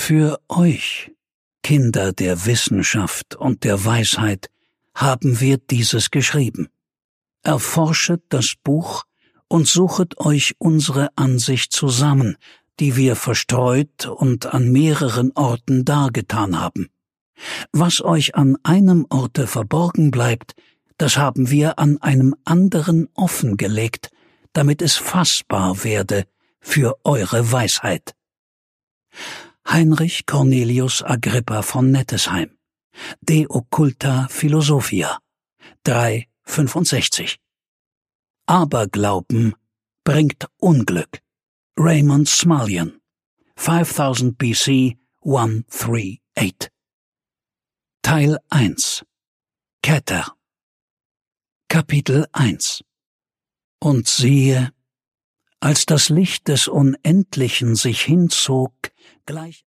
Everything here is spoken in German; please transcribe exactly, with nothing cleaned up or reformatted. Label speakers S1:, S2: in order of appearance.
S1: Für euch, Kinder der Wissenschaft und der Weisheit, haben wir dieses geschrieben. Erforschet das Buch und suchet euch unsere Ansicht zusammen, die wir verstreut und an mehreren Orten dargetan haben. Was euch an einem Orte verborgen bleibt, das haben wir an einem anderen offengelegt, damit es fassbar werde für eure Weisheit. Heinrich Cornelius Agrippa von Nettesheim, De Occulta Philosophia, drei fünfundsechzig. Aberglauben bringt Unglück. Raymond Smullyan, fünftausend B C hundertachtunddreißig. Teil eins. Keter. Kapitel eins. Und siehe, als das Licht des Unendlichen sich hinzog, gleich